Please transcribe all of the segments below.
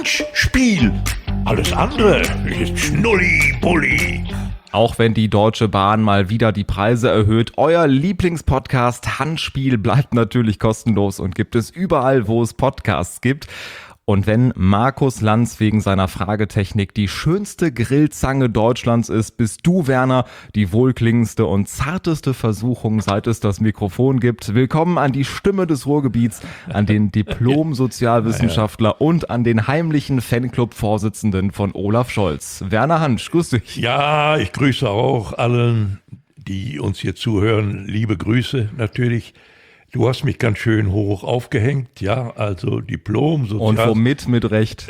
Handspiel. Alles andere ist Schnulli-Bulli. Auch wenn die Deutsche Bahn mal wieder die Preise erhöht, euer Lieblingspodcast Handspiel bleibt natürlich kostenlos und gibt es überall, wo es Podcasts gibt. Und wenn Markus Lanz wegen seiner Fragetechnik die schönste Grillzange Deutschlands ist, bist du, Werner, die wohlklingendste und zarteste Versuchung, seit es das Mikrofon gibt. Willkommen an die Stimme des Ruhrgebiets, an den Diplom-Sozialwissenschaftler und an den heimlichen Fanclub-Vorsitzenden von Olaf Scholz. Werner Hansch, grüß dich. Ja, ich grüße auch allen, die uns hier zuhören. Liebe Grüße natürlich. Du hast mich ganz schön hoch aufgehängt, ja, also Und womit mit Recht?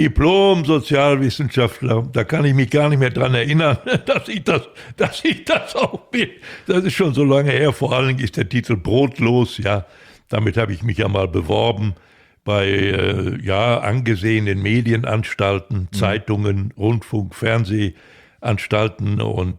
Diplom-Sozialwissenschaftler, da kann ich mich gar nicht mehr dran erinnern, dass ich das auch bin. Das ist schon so lange her, vor allen Dingen ist der Titel brotlos, ja, damit habe ich mich ja mal beworben bei, angesehenen Medienanstalten, Zeitungen, Rundfunk, Fernsehanstalten und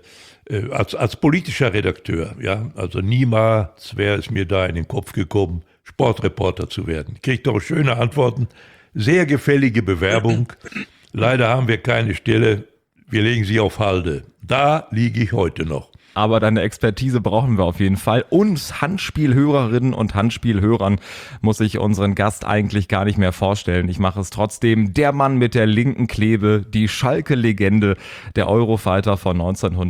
als politischer Redakteur, ja, also niemals wäre es mir da in den Kopf gekommen, Sportreporter zu werden. Ich kriege doch schöne Antworten, sehr gefällige Bewerbung. Leider haben wir keine Stelle, wir legen sie auf Halde. Da liege ich heute noch. Aber deine Expertise brauchen wir auf jeden Fall. Und Handspielhörerinnen und Handspielhörern muss ich unseren Gast eigentlich gar nicht mehr vorstellen. Ich mache es trotzdem. Der Mann mit der linken Klebe, die Schalke-Legende, der Eurofighter von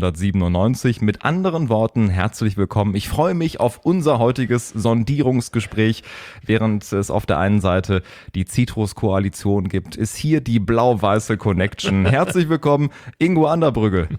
1997. Mit anderen Worten, herzlich willkommen. Ich freue mich auf unser heutiges Sondierungsgespräch. Während es auf der einen Seite die Citrus-Koalition gibt, ist hier die blau-weiße Connection. Herzlich willkommen, Ingo Anderbrügge.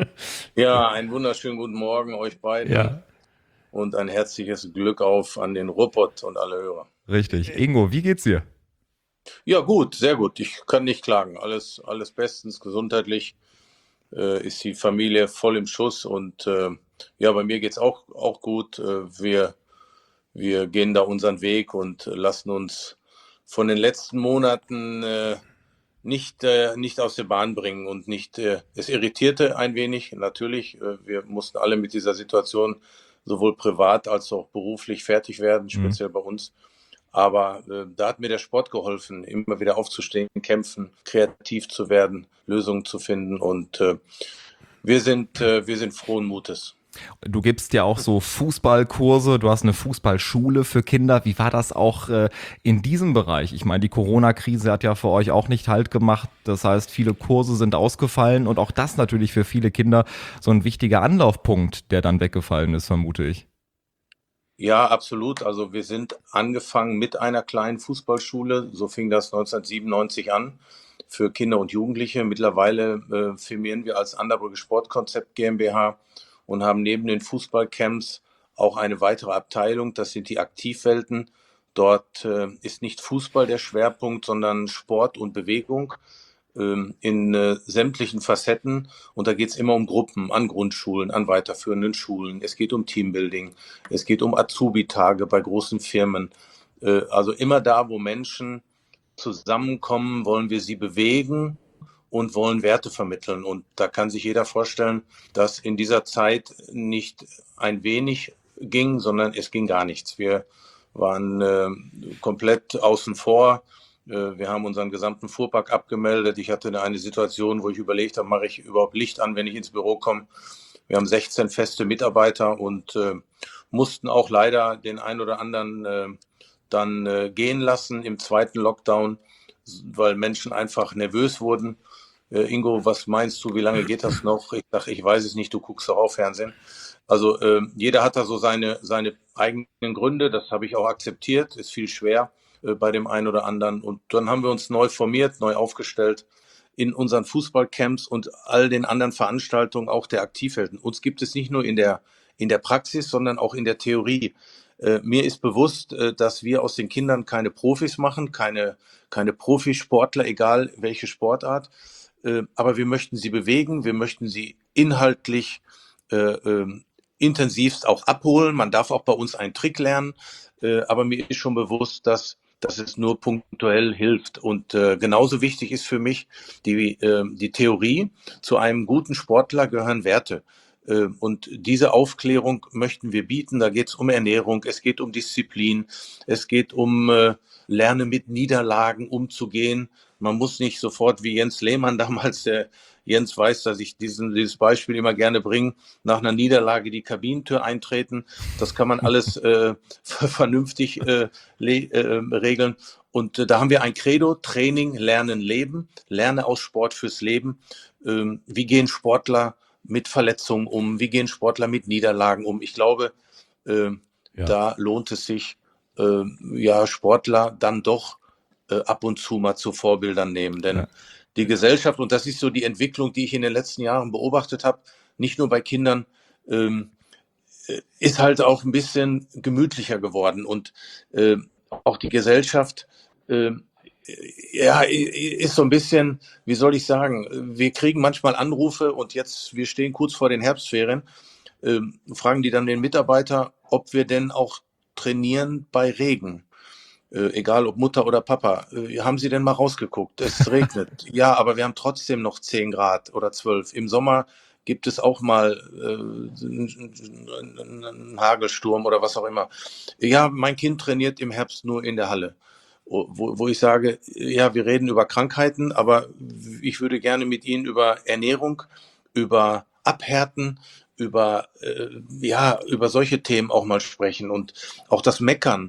Ja, einen wunderschönen guten Morgen euch beiden, Ja. Und ein herzliches Glück auf an den Ruhrpott und alle Hörer. Richtig. Ingo, wie geht's dir? Ja gut, sehr gut. Ich kann nicht klagen. Alles bestens, gesundheitlich ist die Familie voll im Schuss und bei mir geht's auch gut. Wir gehen da unseren Weg und lassen uns von den letzten Monaten nicht aus der Bahn bringen und nicht, es irritierte ein wenig, natürlich, wir mussten alle mit dieser Situation sowohl privat als auch beruflich fertig werden, speziell bei uns, aber da hat mir der Sport geholfen, immer wieder aufzustehen, kämpfen, kreativ zu werden, Lösungen zu finden und wir sind frohen Mutes. Du gibst ja auch so Fußballkurse, du hast eine Fußballschule für Kinder. Wie war das auch in diesem Bereich? Ich meine, die Corona-Krise hat ja für euch auch nicht Halt gemacht. Das heißt, viele Kurse sind ausgefallen und auch das natürlich für viele Kinder so ein wichtiger Anlaufpunkt, der dann weggefallen ist, vermute ich. Ja, absolut. Also wir sind angefangen mit einer kleinen Fußballschule. So fing das 1997 an für Kinder und Jugendliche. Mittlerweile firmieren wir als Anderbrügge Sportkonzept GmbH und haben neben den Fußballcamps auch eine weitere Abteilung. Das sind die Aktivwelten. Dort ist nicht Fußball der Schwerpunkt, sondern Sport und Bewegung in sämtlichen Facetten. Und da geht es immer um Gruppen an Grundschulen, an weiterführenden Schulen. Es geht um Teambuilding, es geht um Azubi-Tage bei großen Firmen. Also immer da, wo Menschen zusammenkommen, wollen wir sie bewegen und wollen Werte vermitteln. Und da kann sich jeder vorstellen, dass in dieser Zeit nicht ein wenig ging, sondern es ging gar nichts. Wir waren komplett außen vor. Wir haben unseren gesamten Fuhrpark abgemeldet. Ich hatte eine Situation, wo ich überlegt habe, mache ich überhaupt Licht an, wenn ich ins Büro komme. Wir haben 16 feste Mitarbeiter und mussten auch leider den einen oder anderen dann gehen lassen im zweiten Lockdown, weil Menschen einfach nervös wurden. Ingo, was meinst du, wie lange geht das noch? Ich sage, ich weiß es nicht, du guckst doch auch Fernsehen. Also jeder hat da so seine eigenen Gründe, das habe ich auch akzeptiert, ist viel schwer bei dem einen oder anderen. Und dann haben wir uns neu formiert, neu aufgestellt in unseren Fußballcamps und all den anderen Veranstaltungen, auch der Aktivwelten. Uns gibt es nicht nur in der Praxis, sondern auch in der Theorie. Mir ist bewusst, dass wir aus den Kindern keine Profis machen, keine Profisportler, egal welche Sportart. Aber wir möchten sie bewegen, wir möchten sie inhaltlich intensivst auch abholen. Man darf auch bei uns einen Trick lernen, aber mir ist schon bewusst, dass es nur punktuell hilft. Und genauso wichtig ist für mich die Theorie. Zu einem guten Sportler gehören Werte. Und diese Aufklärung möchten wir bieten. Da geht es um Ernährung, es geht um Disziplin, es geht um Lernen mit Niederlagen umzugehen. Man muss nicht sofort wie Jens Lehmann damals, der Jens weiß, dass ich dieses Beispiel immer gerne bringe, nach einer Niederlage die Kabinentür eintreten. Das kann man alles vernünftig regeln. Und da haben wir ein Credo: Training, Lernen, Leben. Lerne aus Sport fürs Leben. Wie gehen Sportler mit Verletzungen um? Wie gehen Sportler mit Niederlagen um? Ich glaube, da lohnt es sich, Sportler dann doch ab und zu mal zu Vorbildern nehmen. Denn die Gesellschaft, und das ist so die Entwicklung, die ich in den letzten Jahren beobachtet habe, nicht nur bei Kindern, ist halt auch ein bisschen gemütlicher geworden. Und auch die Gesellschaft ist so ein bisschen, wie soll ich sagen, wir kriegen manchmal Anrufe und jetzt, wir stehen kurz vor den Herbstferien, fragen die dann den Mitarbeiter, ob wir denn auch trainieren bei Regen. Egal ob Mutter oder Papa, haben Sie denn mal rausgeguckt? Es regnet. Ja, aber wir haben trotzdem noch 10 Grad oder 12. Im Sommer gibt es auch mal einen Hagelsturm oder was auch immer. Ja, mein Kind trainiert im Herbst nur in der Halle. Wo ich sage, ja, wir reden über Krankheiten, aber ich würde gerne mit Ihnen über Ernährung, über Abhärten, über solche Themen auch mal sprechen und auch das Meckern.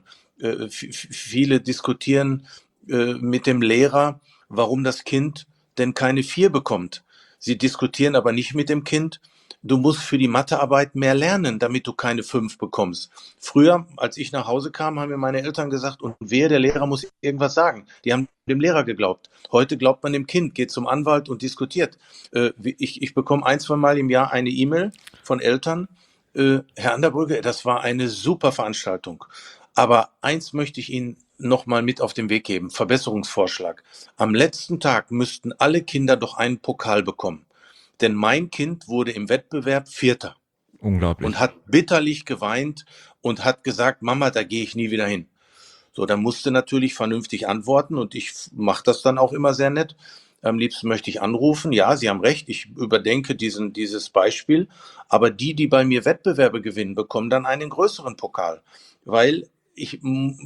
Viele diskutieren mit dem Lehrer, warum das Kind denn keine 4 bekommt. Sie diskutieren aber nicht mit dem Kind, du musst für die Mathearbeit mehr lernen, damit du keine 5 bekommst. Früher, als ich nach Hause kam, haben mir meine Eltern gesagt, und wer, der Lehrer muss irgendwas sagen. Die haben dem Lehrer geglaubt. Heute glaubt man dem Kind, geht zum Anwalt und diskutiert. Ich bekomme 1-2 Mal im Jahr eine E-Mail von Eltern. Herr Anderbrügge, das war eine super Veranstaltung. Aber eins möchte ich Ihnen noch mal mit auf den Weg geben, Verbesserungsvorschlag. Am letzten Tag müssten alle Kinder doch einen Pokal bekommen. Denn mein Kind wurde im Wettbewerb 4. Unglaublich. Und hat bitterlich geweint und hat gesagt, Mama, da gehe ich nie wieder hin. So, dann musste natürlich vernünftig antworten und ich mache das dann auch immer sehr nett. Am liebsten möchte ich anrufen. Ja, Sie haben recht, ich überdenke dieses Beispiel. Aber die bei mir Wettbewerbe gewinnen, bekommen dann einen größeren Pokal. Weil ich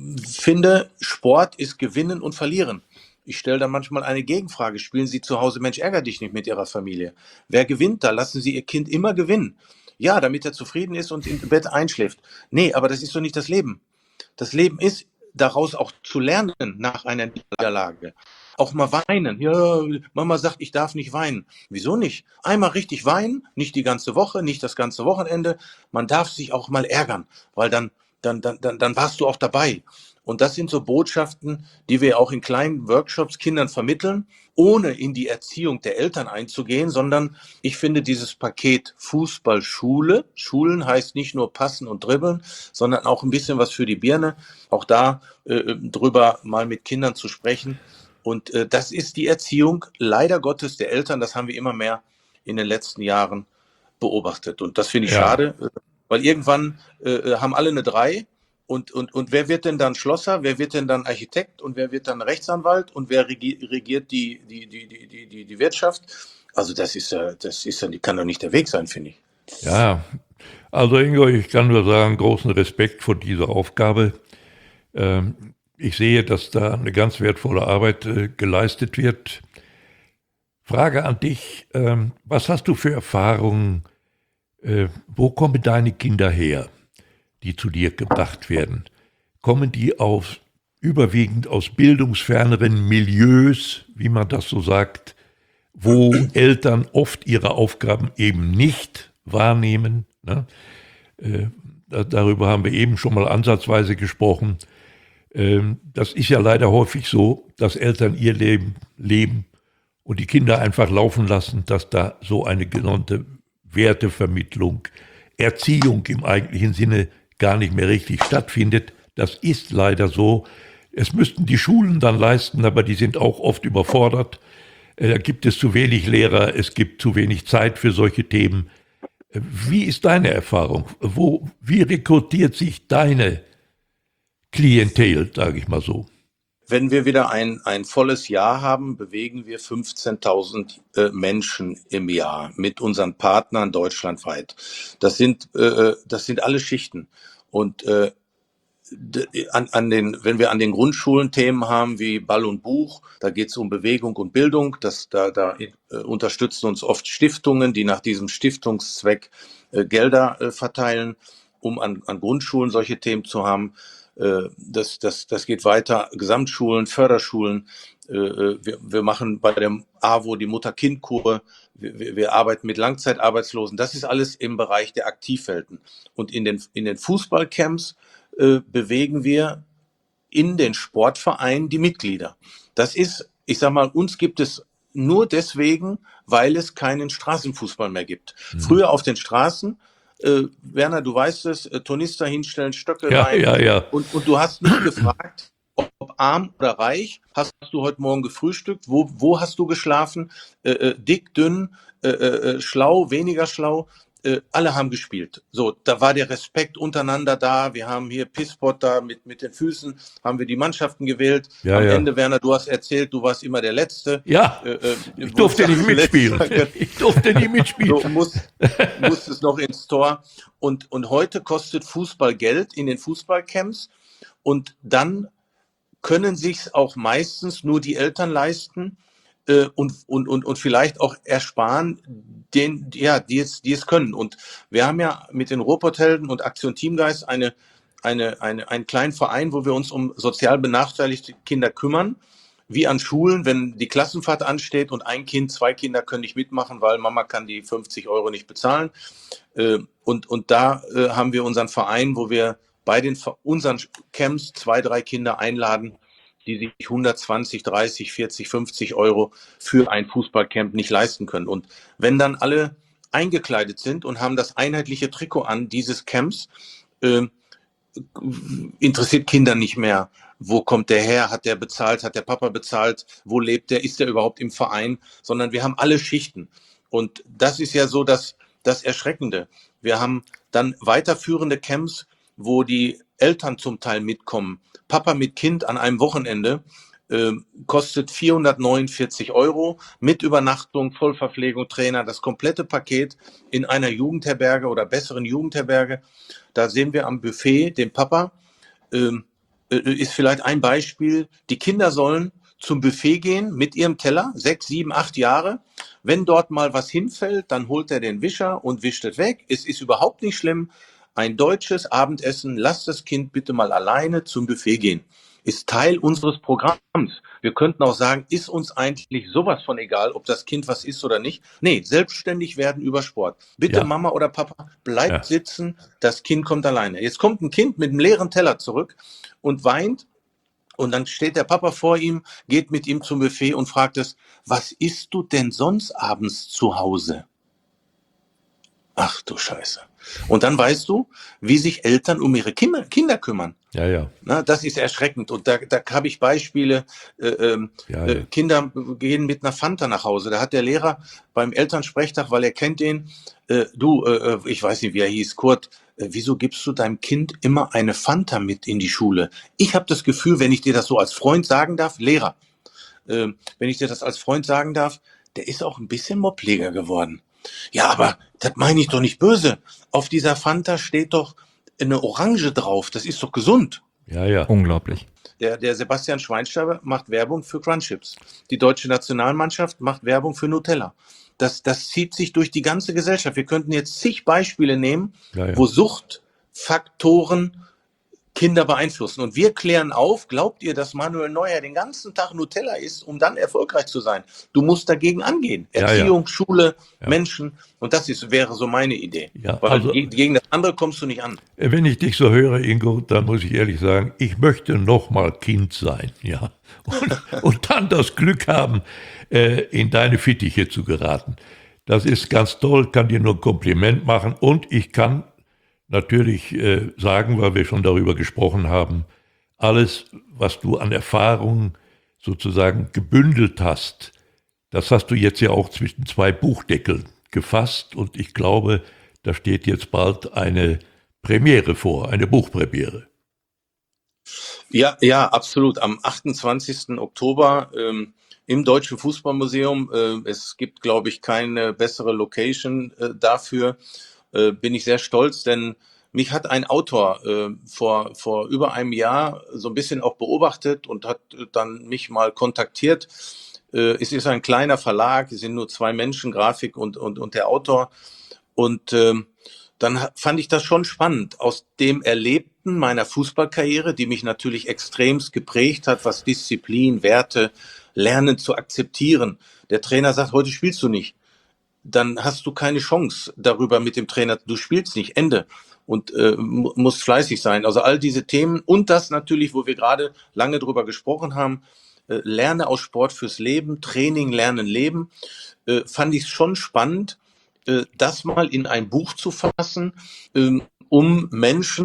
finde, Sport ist Gewinnen und Verlieren. Ich stelle dann manchmal eine Gegenfrage. Spielen Sie zu Hause Mensch, ärger dich nicht mit Ihrer Familie? Wer gewinnt da? Lassen Sie Ihr Kind immer gewinnen. Ja, damit er zufrieden ist und im Bett einschläft. Nee, aber das ist doch nicht das Leben. Das Leben ist, daraus auch zu lernen nach einer Niederlage. Auch mal weinen. Ja, Mama sagt, ich darf nicht weinen. Wieso nicht? Einmal richtig weinen, nicht die ganze Woche, nicht das ganze Wochenende. Man darf sich auch mal ärgern, weil dann warst du auch dabei. Und das sind so Botschaften, die wir auch in kleinen Workshops Kindern vermitteln, ohne in die Erziehung der Eltern einzugehen, sondern ich finde dieses Paket Fußball-Schule, Schulen heißt nicht nur passen und dribbeln, sondern auch ein bisschen was für die Birne, auch da drüber mal mit Kindern zu sprechen. Und das ist die Erziehung, leider Gottes, der Eltern, das haben wir immer mehr in den letzten Jahren beobachtet. Und das finde ich schade, weil irgendwann haben alle eine 3 und wer wird denn dann Schlosser, wer wird denn dann Architekt und wer wird dann Rechtsanwalt und wer regiert die Wirtschaft? Also das kann doch nicht der Weg sein, finde ich. Ja, also Ingo, ich kann nur sagen, großen Respekt vor dieser Aufgabe. Ich sehe, dass da eine ganz wertvolle Arbeit geleistet wird. Frage an dich, was hast du für Erfahrungen? Wo kommen deine Kinder her, die zu dir gebracht werden? Kommen die überwiegend aus bildungsferneren Milieus, wie man das so sagt, wo Eltern oft ihre Aufgaben eben nicht wahrnehmen? Ne? Darüber haben wir eben schon mal ansatzweise gesprochen. Das ist ja leider häufig so, dass Eltern ihr Leben leben und die Kinder einfach laufen lassen, dass da so eine genannte Wertevermittlung, Erziehung im eigentlichen Sinne gar nicht mehr richtig stattfindet. Das ist leider so. Es müssten die Schulen dann leisten, aber die sind auch oft überfordert. Da gibt es zu wenig Lehrer, es gibt zu wenig Zeit für solche Themen. Wie ist deine Erfahrung? Wie rekrutiert sich deine Klientel, sage ich mal so? wenn wir wieder ein volles Jahr haben, bewegen wir 15.000 Menschen im Jahr mit unseren Partnern deutschlandweit. Das sind alle Schichten. Und wenn wir an den Grundschulen Themen haben wie Ball und Buch, da geht es um Bewegung und Bildung. Da unterstützen uns oft Stiftungen, die nach diesem Stiftungszweck Gelder verteilen, um an Grundschulen solche Themen zu haben. Das geht weiter. Gesamtschulen, Förderschulen. Wir machen bei der AWO die Mutter-Kind-Kur. Wir arbeiten mit Langzeitarbeitslosen. Das ist alles im Bereich der Aktivwelten. Und in den Fußballcamps bewegen wir in den Sportvereinen die Mitglieder. Das ist, ich sag mal, uns gibt es nur deswegen, weil es keinen Straßenfußball mehr gibt. Früher auf den Straßen, Werner, du weißt es, Tornister hinstellen, Stöcke rein. Ja. Und du hast nicht gefragt, ob arm oder reich. Hast du heute Morgen gefrühstückt? Wo hast du geschlafen? Dick, dünn, schlau, weniger schlau? Alle haben gespielt. So, da war der Respekt untereinander da. Wir haben hier Pisspot da mit den Füßen, haben wir die Mannschaften gewählt. Am Ende, Werner, du hast erzählt, du warst immer der Letzte. Ja, ich durfte nicht mitspielen. Du musstest noch ins Tor. Und heute kostet Fußball Geld in den Fußballcamps. Und dann können sich's auch meistens nur die Eltern leisten, und vielleicht auch ersparen, die es können. Und wir haben ja mit den Ruhrpotthelden und Aktion Teamgeist einen kleinen Verein, wo wir uns um sozial benachteiligte Kinder kümmern, wie an Schulen, wenn die Klassenfahrt ansteht und ein Kind, 2 Kinder können nicht mitmachen, weil Mama kann die 50 € nicht bezahlen. Und da haben wir unseren Verein, wo wir bei unseren Camps 2, 3 Kinder einladen, die sich 120, 30, 40, 50 € für ein Fußballcamp nicht leisten können. Und wenn dann alle eingekleidet sind und haben das einheitliche Trikot an dieses Camps, interessiert Kinder nicht mehr, wo kommt der her, hat der bezahlt, hat der Papa bezahlt, wo lebt der, ist der überhaupt im Verein, sondern wir haben alle Schichten. Und das ist ja so das Erschreckende. Wir haben dann weiterführende Camps, wo die Eltern zum Teil mitkommen. Papa mit Kind an einem Wochenende kostet 449 € mit Übernachtung, Vollverpflegung, Trainer, das komplette Paket in einer Jugendherberge oder besseren Jugendherberge. Da sehen wir am Buffet den Papa, ist vielleicht ein Beispiel. Die Kinder sollen zum Buffet gehen mit ihrem Teller, 6, 7, 8 Jahre. Wenn dort mal was hinfällt, dann holt er den Wischer und wischt es weg. Es ist überhaupt nicht schlimm. Ein deutsches Abendessen, lasst das Kind bitte mal alleine zum Buffet gehen. Ist Teil unseres Programms. Wir könnten auch sagen, ist uns eigentlich sowas von egal, ob das Kind was isst oder nicht. Nee, selbstständig werden über Sport. Bitte Mama oder Papa, bleibt sitzen, das Kind kommt alleine. Jetzt kommt ein Kind mit einem leeren Teller zurück und weint. Und dann steht der Papa vor ihm, geht mit ihm zum Buffet und fragt es, was isst du denn sonst abends zu Hause? Ach du Scheiße. Und dann weißt du, wie sich Eltern um ihre Kinder kümmern. Ja. Na, das ist erschreckend. Und da habe ich Beispiele. Kinder gehen mit einer Fanta nach Hause. Da hat der Lehrer beim Elternsprechtag, weil er kennt den, ich weiß nicht, wie er hieß, Kurt, wieso gibst du deinem Kind immer eine Fanta mit in die Schule? Ich habe das Gefühl, wenn ich dir das so als Freund sagen darf, Lehrer, wenn ich dir das als Freund sagen darf, der ist auch ein bisschen moppeliger geworden. Ja, aber das meine ich doch nicht böse. Auf dieser Fanta steht doch eine Orange drauf. Das ist doch gesund. Ja. Unglaublich. Der Sebastian Schweinsteiger macht Werbung für Crunchips. Die deutsche Nationalmannschaft macht Werbung für Nutella. Das zieht sich durch die ganze Gesellschaft. Wir könnten jetzt zig Beispiele nehmen, wo Suchtfaktoren Kinder beeinflussen. Und wir klären auf, glaubt ihr, dass Manuel Neuer den ganzen Tag Nutella isst, um dann erfolgreich zu sein? Du musst dagegen angehen. Erziehung, Schule, Menschen. Und das wäre so meine Idee. Ja, weil also, gegen das andere kommst du nicht an. Wenn ich dich so höre, Ingo, dann muss ich ehrlich sagen, ich möchte noch mal Kind sein. Ja. Und dann das Glück haben, in deine Fittiche zu geraten. Das ist ganz toll, kann dir nur ein Kompliment machen. Und ich kann natürlich sagen, weil wir schon darüber gesprochen haben, alles, was du an Erfahrung sozusagen gebündelt hast, das hast du jetzt ja auch zwischen 2 Buchdeckeln gefasst und ich glaube, da steht jetzt bald eine Premiere vor, eine Buchpremiere. Ja, ja, absolut. Am 28. Oktober im Deutschen Fußballmuseum. Es gibt, glaube ich, keine bessere Location dafür. Bin ich sehr stolz, denn mich hat ein Autor vor über einem Jahr so ein bisschen auch beobachtet und hat dann mich mal kontaktiert. Es ist ein kleiner Verlag, es sind nur 2 Menschen, Grafik und der Autor. Und dann fand ich das schon spannend. Aus dem Erlebten meiner Fußballkarriere, die mich natürlich extremst geprägt hat, was Disziplin, Werte, Lernen zu akzeptieren. Der Trainer sagt, heute spielst du nicht. Dann hast du keine Chance darüber mit dem Trainer. Du spielst nicht, Ende. Und musst fleißig sein. Also all diese Themen und das natürlich, wo wir gerade lange drüber gesprochen haben, Lerne aus Sport fürs Leben, Training, Lernen, Leben, fand ich schon spannend, das mal in ein Buch zu fassen, um Menschen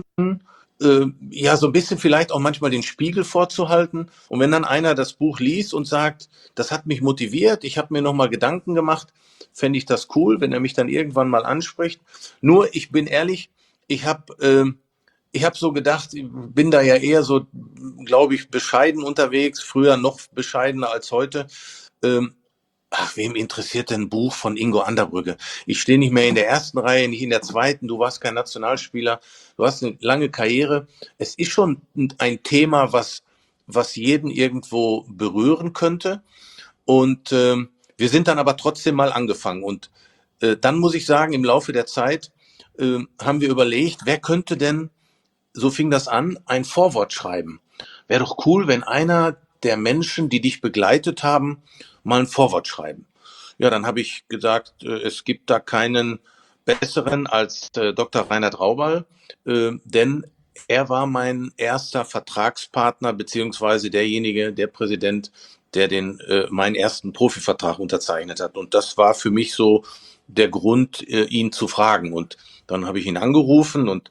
ja so ein bisschen vielleicht auch manchmal den Spiegel vorzuhalten. Und wenn dann einer das Buch liest und sagt, das hat mich motiviert, ich habe mir nochmal Gedanken gemacht, fände ich das cool, wenn er mich dann irgendwann mal anspricht. Nur, ich bin ehrlich, ich hab so gedacht, ich bin da ja eher so, glaube ich, bescheiden unterwegs, früher noch bescheidener als heute. Ähm, Ach, wem interessiert denn ein Buch von Ingo Anderbrügge? Ich stehe nicht mehr in der ersten Reihe, nicht in der zweiten. Du warst kein Nationalspieler. Du hast eine lange Karriere. Es ist schon ein Thema, was jeden irgendwo berühren könnte. Und wir sind dann aber trotzdem mal angefangen. Und dann muss ich sagen, im Laufe der Zeit haben wir überlegt, wer könnte denn, so fing das an, ein Vorwort schreiben. Wäre doch cool, wenn einer der Menschen, die dich begleitet haben, mal ein Vorwort schreiben. Ja, dann habe ich gesagt, es gibt da keinen besseren als Dr. Reinhard Raubal, denn er war mein erster Vertragspartner beziehungsweise derjenige, der Präsident, der meinen ersten Profivertrag unterzeichnet hat. Und das war für mich so der Grund, ihn zu fragen. Und dann habe ich ihn angerufen und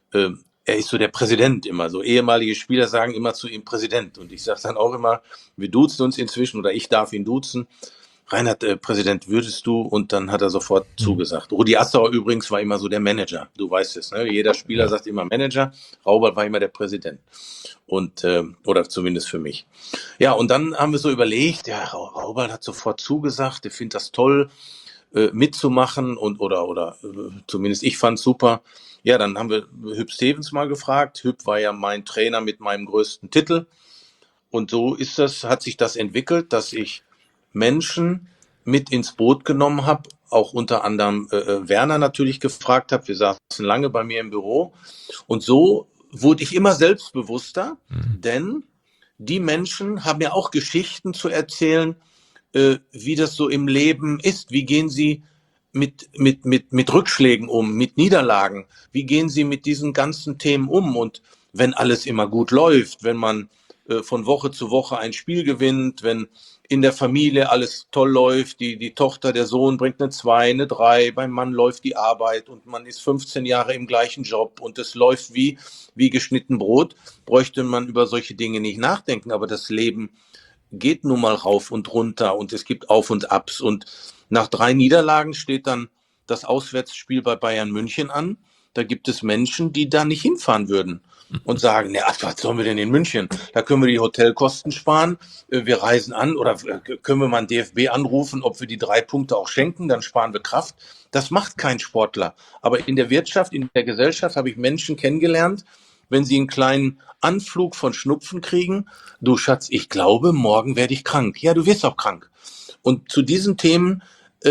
er ist so der Präsident immer. So ehemalige Spieler sagen immer zu ihm Präsident. Und ich sage dann auch immer, wir duzen uns inzwischen oder ich darf ihn duzen. Reinhard, Präsident, würdest du? Und dann hat er sofort zugesagt. Rudi Assauer übrigens war immer so der Manager. Du weißt es, ne? Jeder Spieler sagt immer Manager. Raubal war immer der Präsident. Und, oder zumindest für mich. Ja, und dann haben wir so überlegt, ja, Raubal hat sofort zugesagt, der findet das toll, mitzumachen oder zumindest ich fand es super. Ja, dann haben wir Hüb Stevens mal gefragt. Hüb war ja mein Trainer mit meinem größten Titel. Und so hat sich das entwickelt, dass ich Menschen mit ins Boot genommen habe, auch unter anderem Werner natürlich gefragt habe. Wir saßen lange bei mir im Büro. Und so wurde ich immer selbstbewusster, denn die Menschen haben ja auch Geschichten zu erzählen, wie das so im Leben ist. Wie gehen sie mit Rückschlägen um, mit Niederlagen? Wie gehen sie mit diesen ganzen Themen um? Und wenn alles immer gut läuft, wenn man von Woche zu Woche ein Spiel gewinnt, wenn in der Familie alles toll läuft, die Tochter, der Sohn bringt eine 2, eine 3, beim Mann läuft die Arbeit und man ist 15 Jahre im gleichen Job und es läuft wie geschnitten Brot, bräuchte man über solche Dinge nicht nachdenken. Aber das Leben geht nun mal rauf und runter und es gibt Auf und Abs. Und nach 3 Niederlagen steht dann das Auswärtsspiel bei Bayern München an. Da gibt es Menschen, die da nicht hinfahren würden und sagen, ja, was sollen wir denn in München? Da können wir die Hotelkosten sparen, wir reisen an oder können wir mal einen DFB anrufen, ob wir die 3 Punkte auch schenken, dann sparen wir Kraft. Das macht kein Sportler. Aber in der Wirtschaft, in der Gesellschaft habe ich Menschen kennengelernt, wenn sie einen kleinen Anflug von Schnupfen kriegen, du Schatz, ich glaube, morgen werde ich krank. Ja, du wirst auch krank. Und zu diesen Themen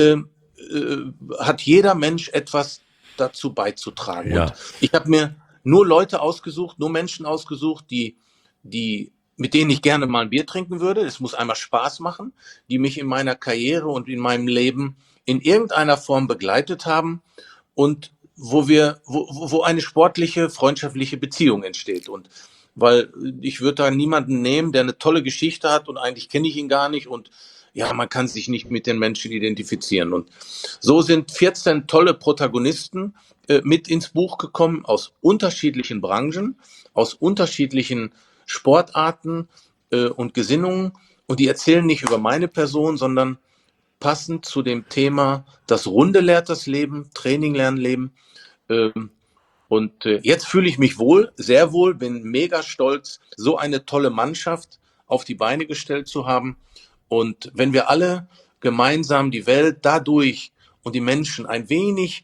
hat jeder Mensch etwas dazu beizutragen. Ja. Und ich habe mir nur Leute ausgesucht, nur Menschen ausgesucht, mit denen ich gerne mal ein Bier trinken würde. Es muss einmal Spaß machen, die mich in meiner Karriere und in meinem Leben in irgendeiner Form begleitet haben und wo eine sportliche, freundschaftliche Beziehung entsteht. Und weil ich würde da niemanden nehmen, der eine tolle Geschichte hat und eigentlich kenne ich ihn gar nicht und ja, man kann sich nicht mit den Menschen identifizieren. Und so sind 14 tolle Protagonisten mit ins Buch gekommen aus unterschiedlichen Branchen, aus unterschiedlichen Sportarten und Gesinnungen. Und die erzählen nicht über meine Person, sondern passend zu dem Thema, das Runde lehrt das Leben, Training lernen Leben, Und jetzt fühle ich mich wohl, sehr wohl, bin mega stolz, so eine tolle Mannschaft auf die Beine gestellt zu haben. Und wenn wir alle gemeinsam die Welt dadurch und die Menschen ein wenig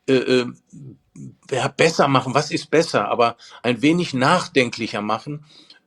besser machen, was ist besser, aber ein wenig nachdenklicher machen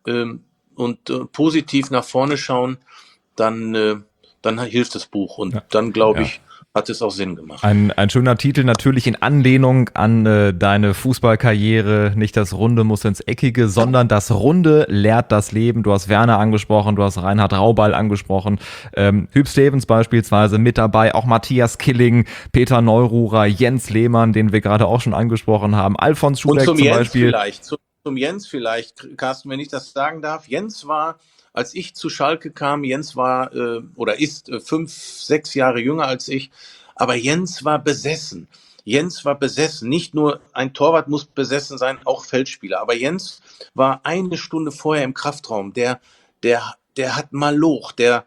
und positiv nach vorne schauen, dann hilft das Buch. Und dann, glaube ich, hat es auch Sinn gemacht. Ein schöner Titel, natürlich in Anlehnung an deine Fußballkarriere. Nicht das Runde muss ins Eckige, sondern das Runde lehrt das Leben. Du hast Werner angesprochen, du hast Reinhard Raubal angesprochen, Huub Stevens beispielsweise mit dabei, auch Matthias Killing, Peter Neururer, Jens Lehmann, den wir gerade auch schon angesprochen haben, Alfons Schubeck zum Beispiel. Zum Jens vielleicht, Carsten, wenn ich das sagen darf. Jens war, als ich zu Schalke kam, Jens war oder ist 5, 6 Jahre jünger als ich, aber Jens war besessen. Jens war besessen. Nicht nur ein Torwart muss besessen sein, auch Feldspieler. Aber Jens war 1 Stunde vorher im Kraftraum. Der hat Maloch. Der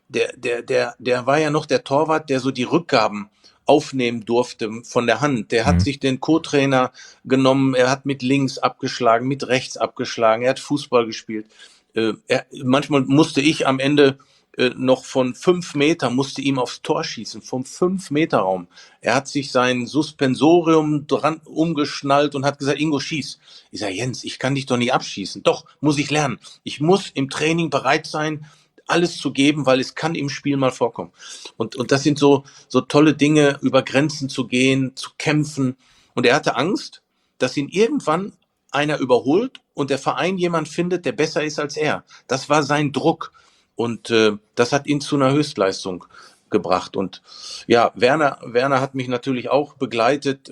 war ja noch der Torwart, der so die Rückgaben aufnehmen durfte von der Hand. Der hat sich den Co-Trainer genommen. Er hat mit links abgeschlagen, mit rechts abgeschlagen. Er hat Fußball gespielt. Manchmal musste ich am Ende noch von 5 Meter, musste ihm aufs Tor schießen, vom 5-Meter-Raum. Er hat sich sein Suspensorium dran umgeschnallt und hat gesagt, Ingo, schieß. Ich sage, Jens, ich kann dich doch nicht abschießen. Doch, muss ich lernen. Ich muss im Training bereit sein, alles zu geben, weil es kann im Spiel mal vorkommen. Und das sind so tolle Dinge, über Grenzen zu gehen, zu kämpfen. Und er hatte Angst, dass ihn irgendwann einer überholt und der Verein jemand findet, der besser ist als er. Das war sein Druck und das hat ihn zu einer Höchstleistung gebracht. Und ja, Werner hat mich natürlich auch begleitet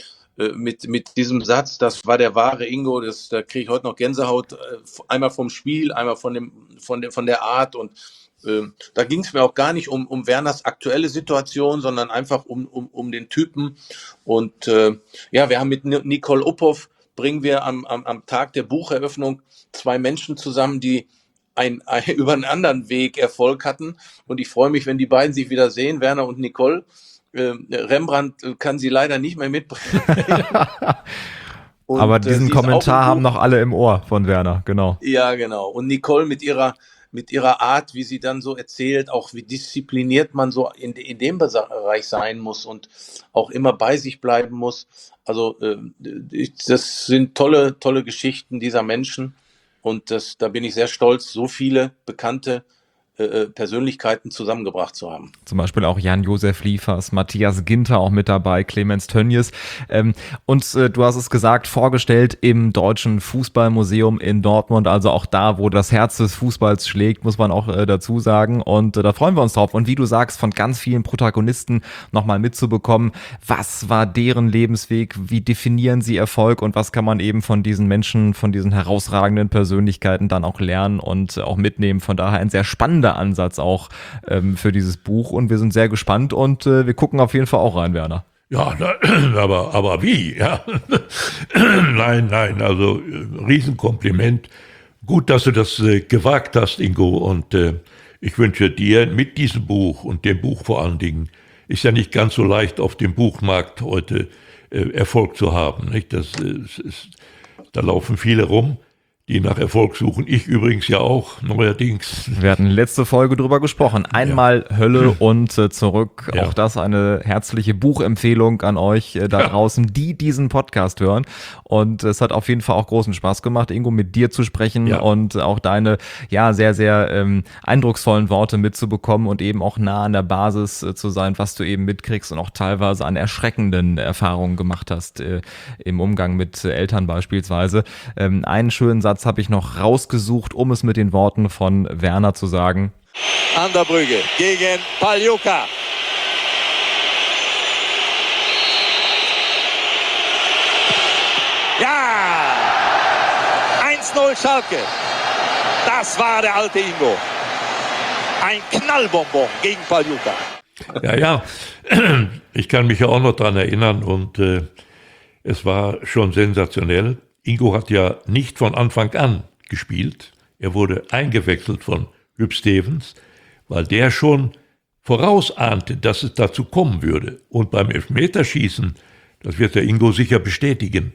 mit diesem Satz, das war der wahre Ingo, da kriege ich heute noch Gänsehaut, einmal vom Spiel, einmal von der Art und da ging es mir auch gar nicht um Werners aktuelle Situation, sondern einfach um den Typen. Und ja, wir haben mit Nicole Uphoff bringen wir am Tag der Bucheröffnung 2 Menschen zusammen, die über einen anderen Weg Erfolg hatten. Und ich freue mich, wenn die beiden sich wieder sehen, Werner und Nicole. Rembrandt kann sie leider nicht mehr mitbringen. Aber diesen Kommentar haben noch alle im Ohr von Werner, genau. Ja, genau. Und Nicole mit ihrer Art, wie sie dann so erzählt, auch wie diszipliniert man so in dem Bereich sein muss und auch immer bei sich bleiben muss. Also das sind tolle Geschichten dieser Menschen und da bin ich sehr stolz, so viele bekannte Persönlichkeiten zusammengebracht zu haben. Zum Beispiel auch Jan-Josef Liefers, Matthias Ginter auch mit dabei, Clemens Tönnies. Und du hast es gesagt, vorgestellt im Deutschen Fußballmuseum in Dortmund, also auch da, wo das Herz des Fußballs schlägt, muss man auch dazu sagen. Und da freuen wir uns drauf. Und wie du sagst, von ganz vielen Protagonisten nochmal mitzubekommen, was war deren Lebensweg, wie definieren sie Erfolg und was kann man eben von diesen Menschen, von diesen herausragenden Persönlichkeiten dann auch lernen und auch mitnehmen. Von daher ein sehr spannender Ansatz auch für dieses Buch und wir sind sehr gespannt und wir gucken auf jeden Fall auch rein, Werner. Ja, aber wie? Ja. Nein, also Riesenkompliment. Gut, dass du das gewagt hast, Ingo, und ich wünsche dir mit diesem Buch und dem Buch vor allen Dingen, ist ja nicht ganz so leicht auf dem Buchmarkt heute Erfolg zu haben. Nicht? Da laufen viele rum, die nach Erfolg suchen. Ich übrigens ja auch, neuerdings. Wir hatten letzte Folge drüber gesprochen. Einmal Hölle und zurück. Ja. Auch das eine herzliche Buchempfehlung an euch da draußen, die diesen Podcast hören. Und es hat auf jeden Fall auch großen Spaß gemacht, Ingo, mit dir zu sprechen und auch deine sehr, sehr eindrucksvollen Worte mitzubekommen und eben auch nah an der Basis zu sein, was du eben mitkriegst und auch teilweise an erschreckenden Erfahrungen gemacht hast im Umgang mit Eltern beispielsweise. Einen schönen Satz habe ich noch rausgesucht, um es mit den Worten von Werner zu sagen. An der Brügge gegen Paljuka. Ja! 1-0 Schalke. Das war der alte Ingo. Ein Knallbonbon gegen Paljuka. Ja. Ich kann mich ja auch noch daran erinnern und es war schon sensationell. Ingo hat ja nicht von Anfang an gespielt. Er wurde eingewechselt von Huub Stevens, weil der schon vorausahnte, dass es dazu kommen würde. Und beim Elfmeterschießen, das wird der Ingo sicher bestätigen,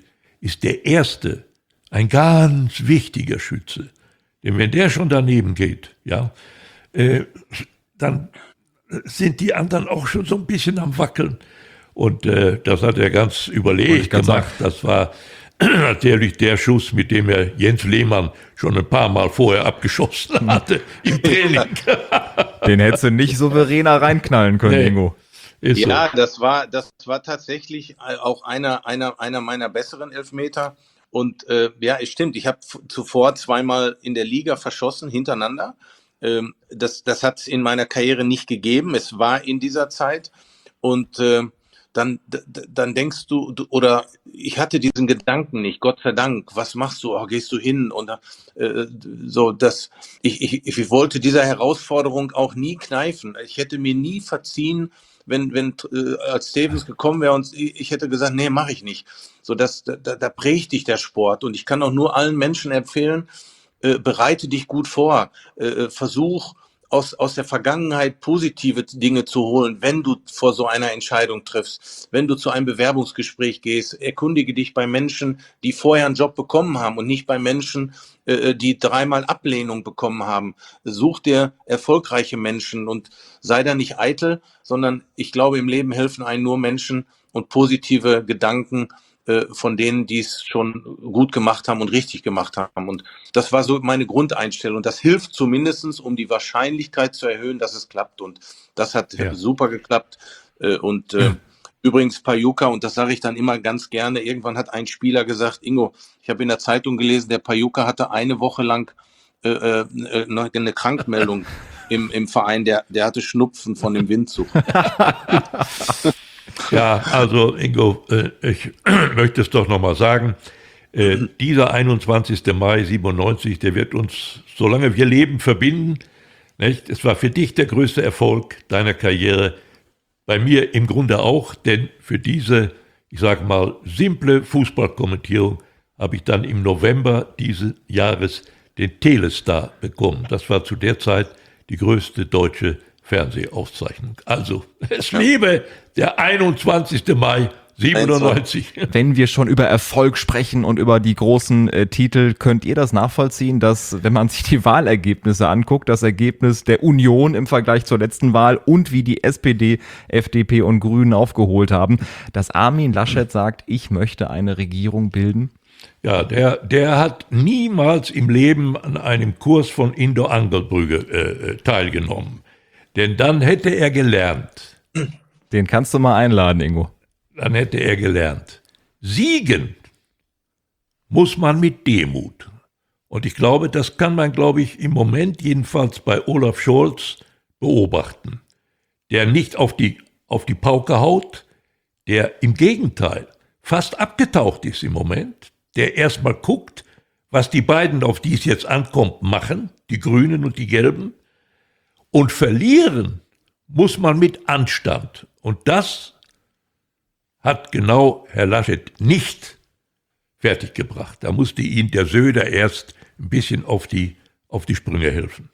ist der Erste ein ganz wichtiger Schütze. Denn wenn der schon daneben geht, ja, dann sind die anderen auch schon so ein bisschen am Wackeln. Und das hat er ganz überlegt gemacht. Das war natürlich der Schuss, mit dem er Jens Lehmann schon ein paar Mal vorher abgeschossen hatte im Training. Den hättest du nicht souveräner reinknallen können, Ingo. Ja, so. Das war tatsächlich auch einer meiner besseren Elfmeter. Und ja, es stimmt, ich habe zuvor zweimal in der Liga verschossen, hintereinander. Das hat es in meiner Karriere nicht gegeben. Es war in dieser Zeit. Und dann denkst du, oder ich hatte diesen Gedanken nicht, Gott sei Dank, was machst du, gehst du hin? Und so, dass ich wollte dieser Herausforderung auch nie kneifen. Ich hätte mir nie verziehen, wenn als Stevens gekommen wäre und ich hätte gesagt, nee, mache ich nicht. So, da prägt dich der Sport. Und ich kann auch nur allen Menschen empfehlen, bereite dich gut vor, versuch aus der Vergangenheit positive Dinge zu holen, wenn du vor so einer Entscheidung triffst, wenn du zu einem Bewerbungsgespräch gehst, erkundige dich bei Menschen, die vorher einen Job bekommen haben und nicht bei Menschen, die 3-mal Ablehnung bekommen haben. Such dir erfolgreiche Menschen und sei da nicht eitel, sondern ich glaube, im Leben helfen einem nur Menschen und positive Gedanken von denen, die es schon gut gemacht haben und richtig gemacht haben. Und das war so meine Grundeinstellung. Das hilft zumindest, um die Wahrscheinlichkeit zu erhöhen, dass es klappt. Und das hat super geklappt. Übrigens Pajuka, und das sage ich dann immer ganz gerne, irgendwann hat ein Spieler gesagt, Ingo, ich habe in der Zeitung gelesen, der Pajuka hatte eine Woche lang eine Krankmeldung im Verein, der hatte Schnupfen von dem Windzug. Ja, also Ingo, ich möchte es doch nochmal sagen, dieser 21. Mai 97, der wird uns, solange wir leben, verbinden. Nicht? Es war für dich der größte Erfolg deiner Karriere, bei mir im Grunde auch, denn für diese, ich sage mal, simple Fußballkommentierung habe ich dann im November dieses Jahres den Telestar bekommen. Das war zu der Zeit die größte deutsche Fernsehauszeichnung. Also, es lebe der 21. Mai 97. Wenn wir schon über Erfolg sprechen und über die großen Titel, könnt ihr das nachvollziehen, dass, wenn man sich die Wahlergebnisse anguckt, das Ergebnis der Union im Vergleich zur letzten Wahl und wie die SPD, FDP und Grünen aufgeholt haben, dass Armin Laschet sagt, ich möchte eine Regierung bilden? Ja, der hat niemals im Leben an einem Kurs von Ingo Angelbrügge teilgenommen. Denn dann hätte er gelernt. Den kannst du mal einladen, Ingo. Dann hätte er gelernt. Siegen muss man mit Demut. Und ich glaube, das kann man, im Moment jedenfalls bei Olaf Scholz beobachten. Der nicht auf die Pauke haut, der im Gegenteil fast abgetaucht ist im Moment, der erstmal guckt, was die beiden, auf die es jetzt ankommt, machen, die Grünen und die Gelben. Und verlieren muss man mit Anstand. Und das hat genau Herr Laschet nicht fertiggebracht. Da musste ihn der Söder erst ein bisschen auf die Sprünge helfen.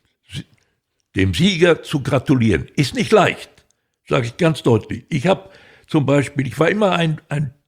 Dem Sieger zu gratulieren ist nicht leicht, sage ich ganz deutlich. Ich war immer ein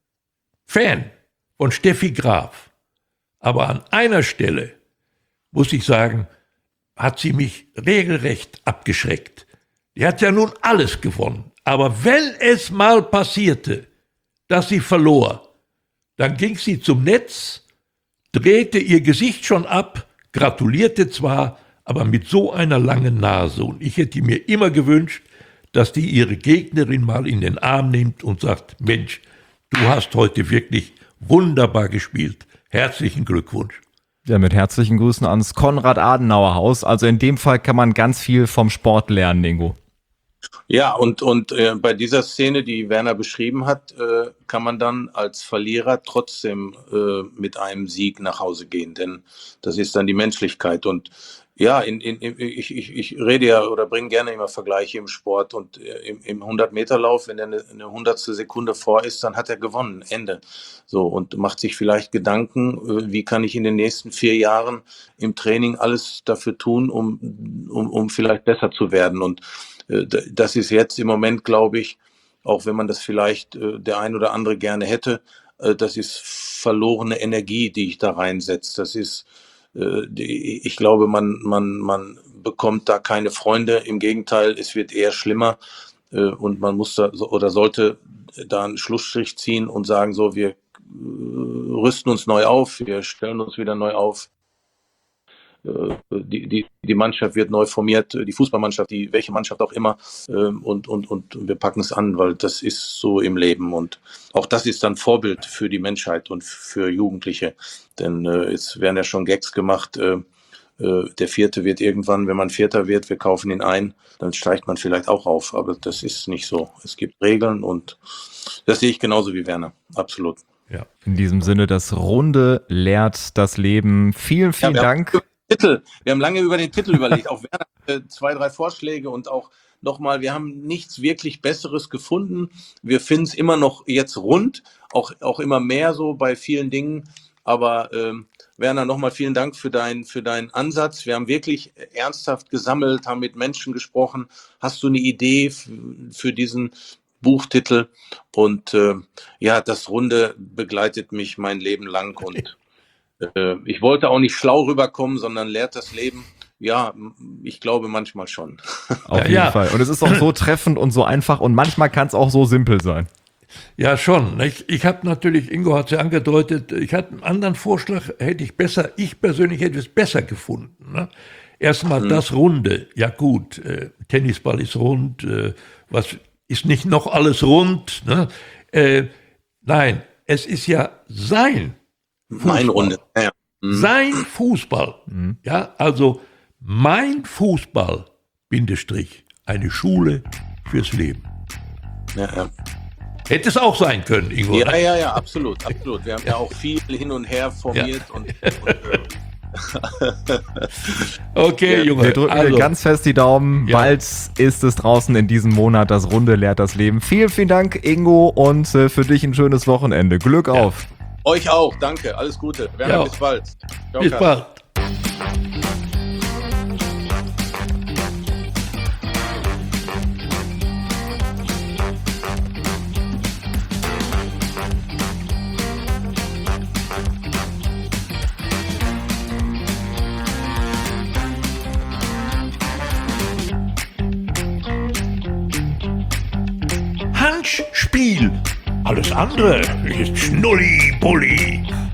Fan von Steffi Graf. Aber an einer Stelle muss ich sagen, hat sie mich regelrecht abgeschreckt. Die hat ja nun alles gewonnen. Aber wenn es mal passierte, dass sie verlor, dann ging sie zum Netz, drehte ihr Gesicht schon ab, gratulierte zwar, aber mit so einer langen Nase. Und ich hätte mir immer gewünscht, dass die ihre Gegnerin mal in den Arm nimmt und sagt, Mensch, du hast heute wirklich wunderbar gespielt. Herzlichen Glückwunsch. Ja, mit herzlichen Grüßen ans Konrad-Adenauer-Haus. Also in dem Fall kann man ganz viel vom Sport lernen, Ingo. Ja, und bei dieser Szene, die Werner beschrieben hat, kann man dann als Verlierer trotzdem mit einem Sieg nach Hause gehen, denn das ist dann die Menschlichkeit. Und ja, ich rede ja oder bringe gerne immer Vergleiche im Sport und im 100-Meter-Lauf, wenn er eine hundertstel Sekunde vor ist, dann hat er gewonnen, Ende. So, und macht sich vielleicht Gedanken, wie kann ich in den nächsten 4 Jahren im Training alles dafür tun, um vielleicht besser zu werden. Und das ist jetzt im Moment, glaube ich, auch wenn man das vielleicht der ein oder andere gerne hätte, das ist verlorene Energie, die ich da reinsetze. Das ist, ich glaube, man bekommt da keine Freunde. Im Gegenteil, es wird eher schlimmer. Und man muss da oder sollte da einen Schlussstrich ziehen und sagen, so, wir rüsten uns neu auf, wir stellen uns wieder neu auf. Die Mannschaft wird neu formiert, die Fußballmannschaft, welche Mannschaft auch immer, und wir packen es an, weil das ist so im Leben und auch das ist dann Vorbild für die Menschheit und für Jugendliche, denn jetzt werden ja schon Gags gemacht, der Vierte wird irgendwann, wenn man Vierter wird, wir kaufen ihn ein, dann steigt man vielleicht auch auf, aber das ist nicht so. Es gibt Regeln und das sehe ich genauso wie Werner, absolut. Ja. In diesem Sinne, das Runde lehrt das Leben. Vielen Dank. Wir haben lange über den Titel überlegt. Auch Werner hatte 2, 3 Vorschläge und auch nochmal, wir haben nichts wirklich Besseres gefunden. Wir finden es immer noch jetzt rund, auch immer mehr so bei vielen Dingen. Aber Werner, nochmal vielen Dank für deinen Ansatz. Wir haben wirklich ernsthaft gesammelt, haben mit Menschen gesprochen. Hast du eine Idee für diesen Buchtitel? Und das Runde begleitet mich mein Leben lang und ich wollte auch nicht schlau rüberkommen, sondern lehrt das Leben. Ja, ich glaube manchmal schon. Auf jeden Fall. Und es ist auch so treffend und so einfach und manchmal kann es auch so simpel sein. Ja, schon. Ich habe natürlich, Ingo hat es ja angedeutet, ich hatte einen anderen Vorschlag, ich persönlich hätte es besser gefunden. Ne? Erstmal das Runde. Ja gut, Tennisball ist rund, was ist nicht noch alles rund? Ne? Nein, es ist ja sein Fußball. Meine Runde. Ja. Sein Fußball. Ja, also mein Fußball, Bindestrich, eine Schule fürs Leben. Ja. Hätte es auch sein können, Ingo. Ja, absolut. Wir haben ja auch viel hin und her formiert und okay, Junge. Wir drücken dir ganz fest die Daumen. Ja. Bald ist es draußen in diesem Monat. Das Runde lehrt das Leben. Vielen Dank, Ingo, und für dich ein schönes Wochenende. Glück auf. Euch auch, danke. Alles Gute. Werner, bis bald. Ciao, bis bald. Handspiel. Alles andere ist Schnulli-Bulli.